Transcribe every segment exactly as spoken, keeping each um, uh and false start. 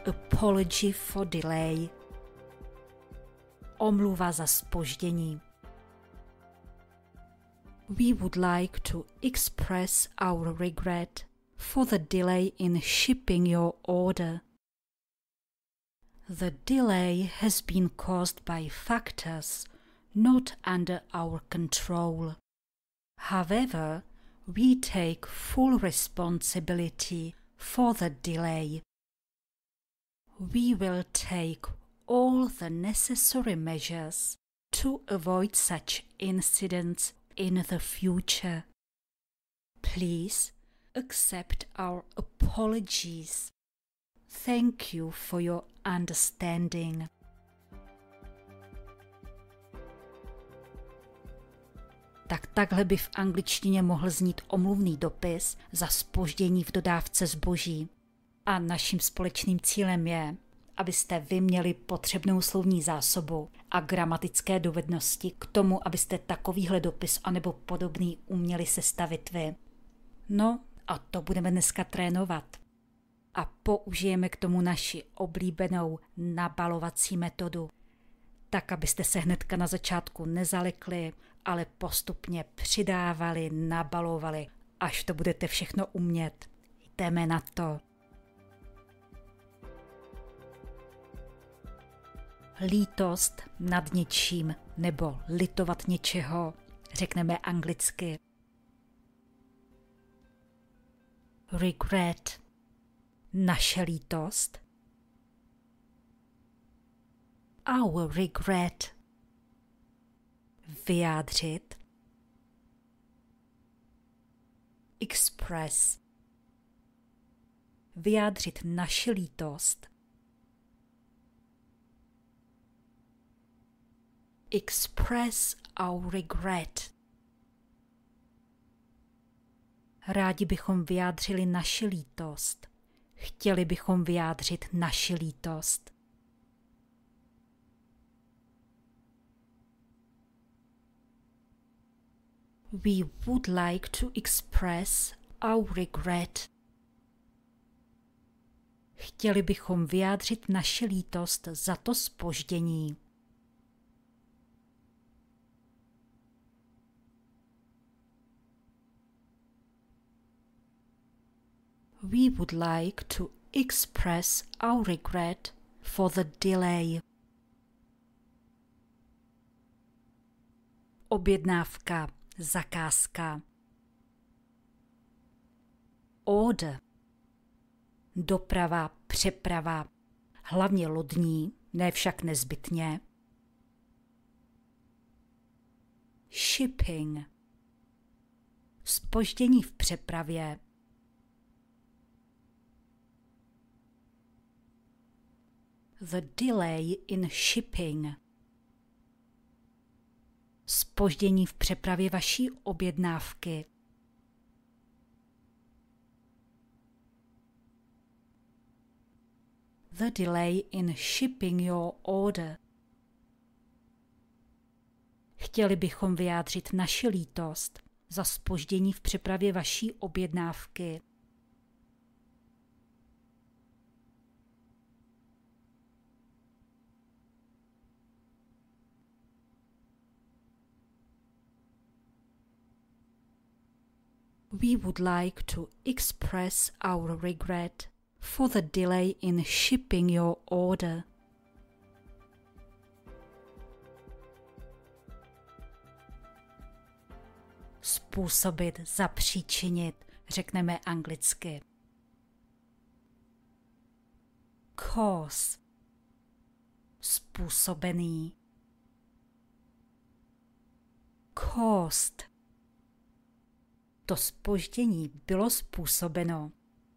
Apology for delay. Omluva za zpoždění. We would like to express our regret for the delay in shipping your order. The delay has been caused by factors not under our control. However, we take full responsibility for the delay. We will take all the necessary measures to avoid such incidents in the future. Please accept our apologies. Thank you for your understanding. Tak takhle by v angličtině mohl znít omluvný dopis za zpoždění v dodávce zboží. A naším společným cílem je, abyste vy měli potřebnou slovní zásobu a gramatické dovednosti k tomu, abyste takovýhle dopis anebo podobný uměli sestavit vy. No a to budeme dneska trénovat. A použijeme k tomu naši oblíbenou nabalovací metodu, tak abyste se hnedka na začátku nezalekli, ale postupně přidávali, nabalovali, až to budete všechno umět. Jdeme na to. Lítost nad něčím nebo litovat něčeho, řekneme anglicky. Regret. Naše lítost. Our regret. Vyjádřit. Express. Vyjádřit naši lítost. Express our regret. Rádi bychom vyjádřili naši lítost. Chtěli bychom vyjádřit naši lítost. We would like to express our regret. Chtěli bychom vyjádřit naši lítost za to zpoždění. We would like to express our regret for the delay. Objednávka, zakázka. Order. Doprava, přeprava, hlavně lodní, ne však nezbytně. Shipping. Zpoždění v přepravě. The delay in shipping. Zpoždění v přepravě vaší objednávky. The delay in shipping your order. Chtěli bychom vyjádřit naši lítost za zpoždění v přepravě vaší objednávky. We would like to express our regret for the delay in shipping your order. Způsobit, zapříčinit, řekneme anglicky. Cause. Způsobený. Caused. To zpoždění bylo způsobeno.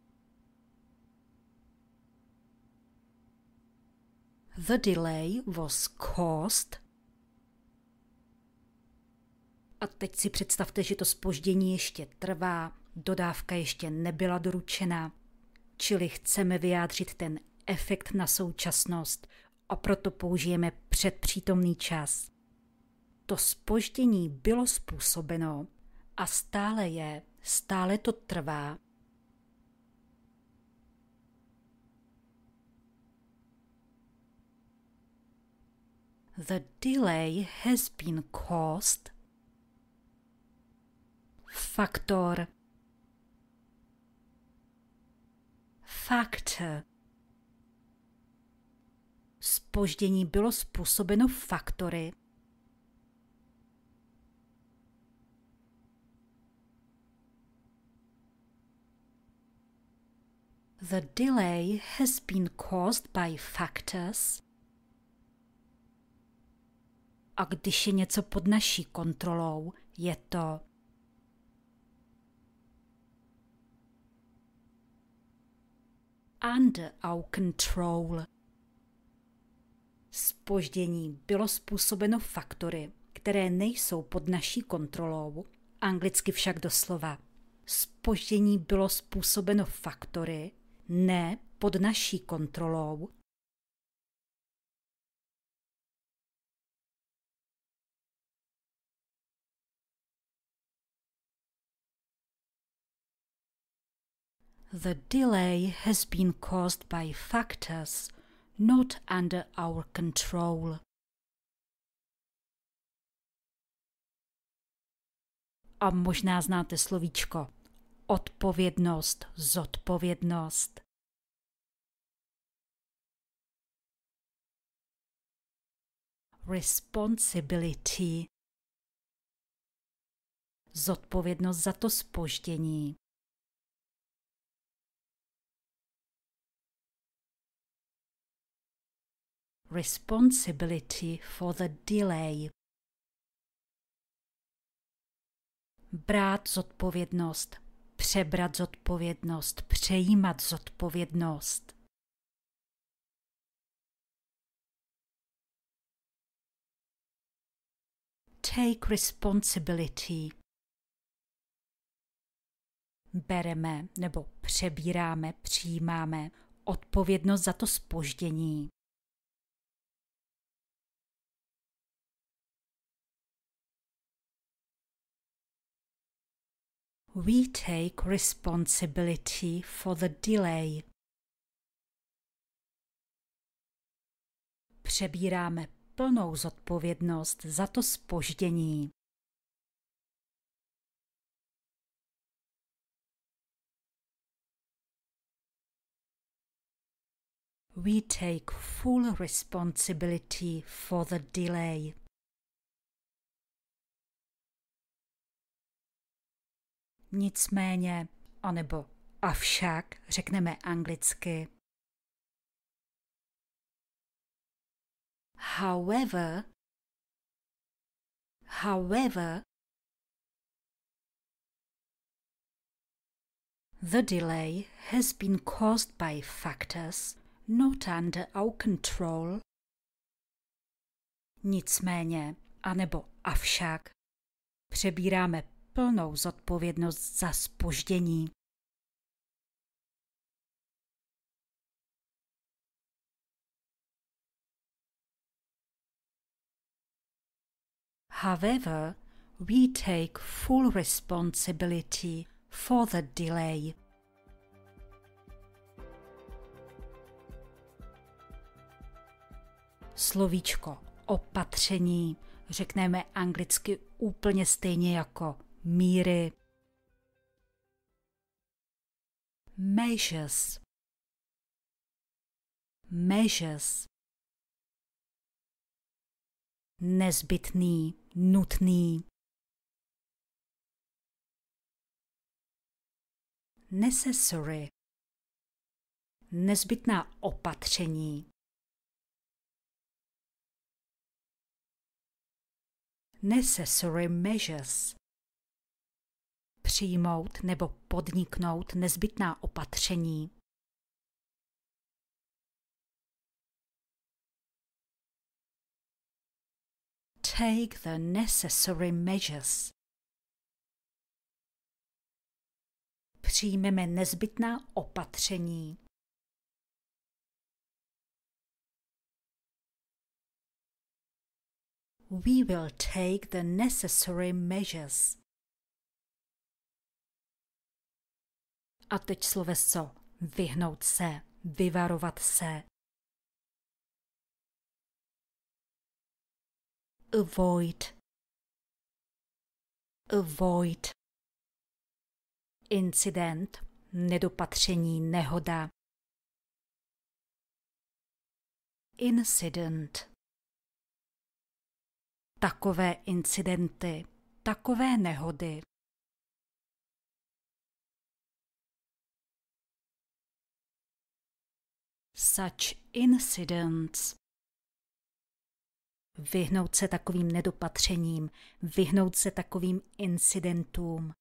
The delay was caused. A teď si představte, že to zpoždění ještě trvá, dodávka ještě nebyla doručena, čili chceme vyjádřit ten efekt na současnost a proto použijeme předpřítomný čas. To zpoždění bylo způsobeno a stále je, stále to trvá. The delay has been caused. Faktor. Factor. Zpoždění bylo způsobeno faktory. The delay has been caused by factors. A když je něco pod naší kontrolou, je to under our control. Zpoždění bylo způsobeno faktory, které nejsou pod naší kontrolou, anglicky však doslova. Zpoždění bylo způsobeno faktory, ne pod naší kontrolou. The delay has been caused by factors not under our control. A možná znáte slovíčko odpovědnost, zodpovědnost. Responsibility. Zodpovědnost za to zpoždění. Responsibility for the delay. Brát zodpovědnost, přebrat zodpovědnost, přejímat zodpovědnost. Take responsibility. Bereme nebo přebíráme, přijímáme odpovědnost za to zpoždění. We take responsibility for the delay. Přebíráme plnou zodpovědnost za to zpoždění. We take full responsibility for the delay. Nicméně, anebo avšak, řekneme anglicky. However, however, the delay has been caused by factors not under our control. Nicméně, anebo avšak, přebíráme plnou zodpovědnost za zpoždění. However, we take full responsibility for the delay. Slovíčko opatření řekneme anglicky úplně stejně jako míry. Measures. Measures. Nezbytný, nutný. Necessary. Nezbytná opatření. Necessary measures. Přijmout nebo podniknout nezbytná opatření. Take the necessary measures. Přijmeme nezbytná opatření. We will take the necessary measures. A teď sloveso vyhnout se, vyvarovat se. avoid, avoid. Incident, nedopatření, nehoda. Incident. Takové incidenty, takové nehody. Such incidents. Vyhnout se takovým nedopatřením, vyhnout se takovým incidentům.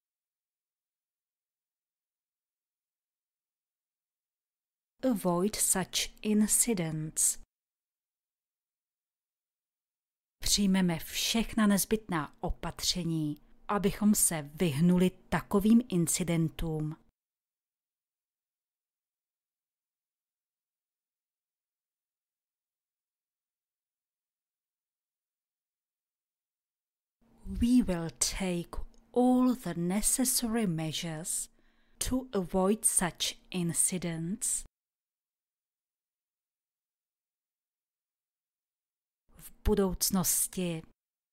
Avoid such incidents. Přijmeme všechna nezbytná opatření, abychom se vyhnuli takovým incidentům. We will take all the necessary measures to avoid such incidents. V budoucnosti.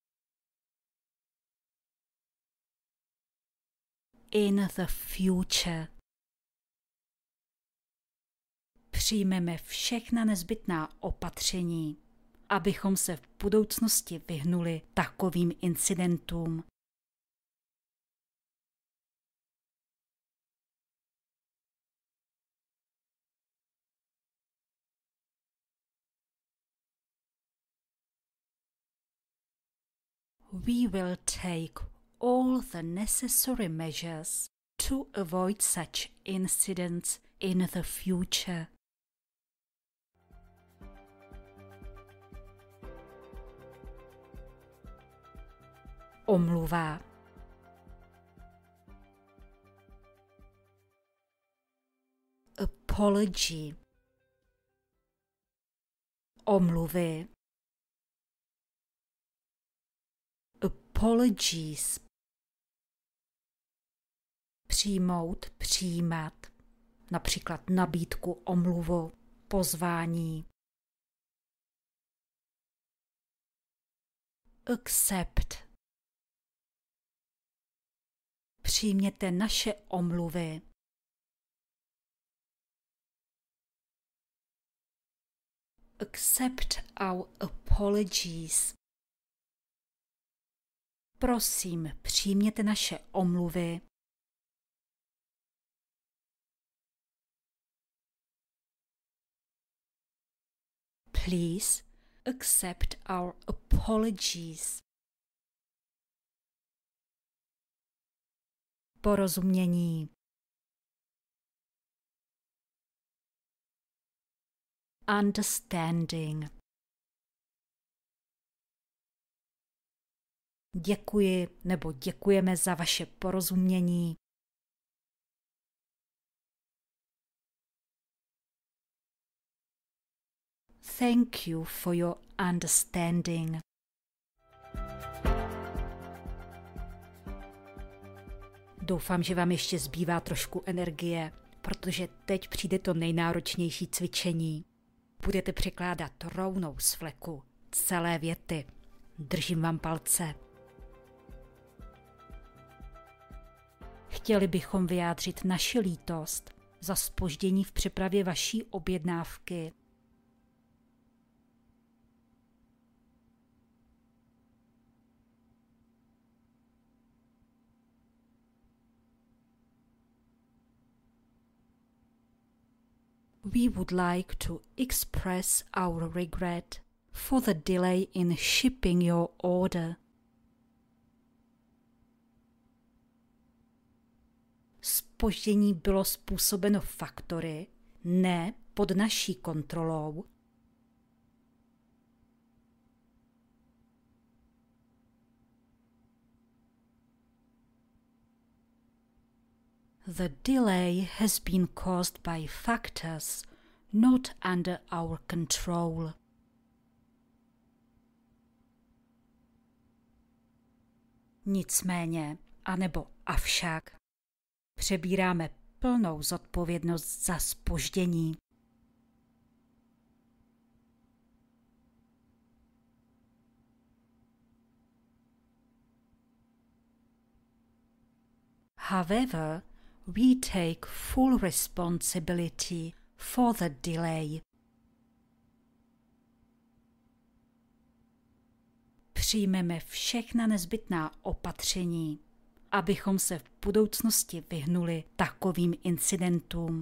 In the future. Přijmeme všechna nezbytná opatření, abychom se v budoucnosti vyhnuli takovým incidentům. We will take all the necessary measures to avoid such incidents in the future. Omluva. Apology. Omluvy. Apologies. Přijmout, přijímat. Například nabídku, omluvu, pozvání. Accept. Přijměte naše omluvy. Accept our apologies. Prosím, přijměte naše omluvy. Please accept our apologies. Porozumění. Understanding. Děkuji nebo děkujeme za vaše porozumění. Thank you for your understanding. Doufám, že vám ještě zbývá trošku energie, protože teď přijde to nejnáročnější cvičení. Budete překládat rovnou z fleku celé věty. Držím vám palce. Chtěli bychom vyjádřit naši lítost za zpoždění v přepravě vaší objednávky. We would like to express our regret for the delay in shipping your order. Zpoždění bylo způsobeno faktory, ne pod naší kontrolou. The delay has been caused by factors not under our control. Nicméně, anebo avšak, přebíráme plnou zodpovědnost za zpoždění. However, we take full responsibility for the delay. Přijmeme všechna nezbytná opatření, abychom se v budoucnosti vyhnuli takovým incidentům.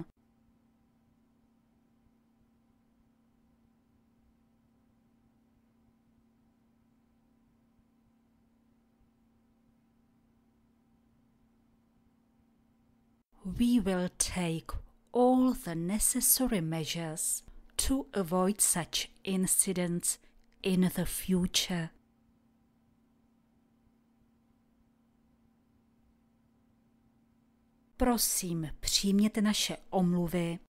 We will take all the necessary measures to avoid such incidents in the future. Prosím, přijměte naše omluvy.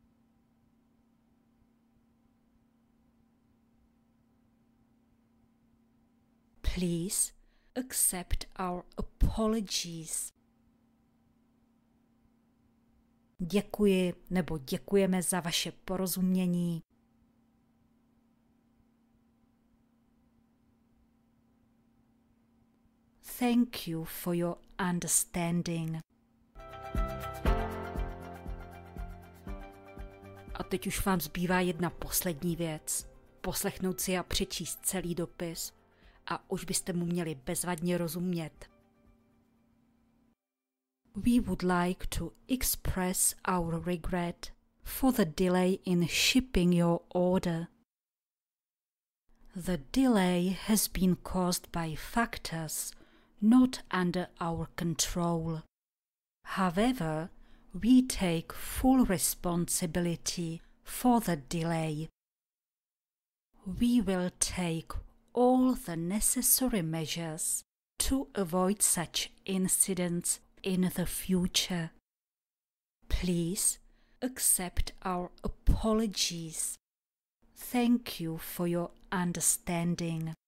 Please accept our apologies. Děkuji nebo děkujeme za vaše porozumění. Thank you for your understanding. A teď už vám zbývá jedna poslední věc. Poslechnout si a přečíst celý dopis a už byste mu měli bezvadně rozumět. We would like to express our regret for the delay in shipping your order. The delay has been caused by factors not under our control. However, we take full responsibility for the delay. We will take all the necessary measures to avoid such incidents in the future. Please accept our apologies. Thank you for your understanding.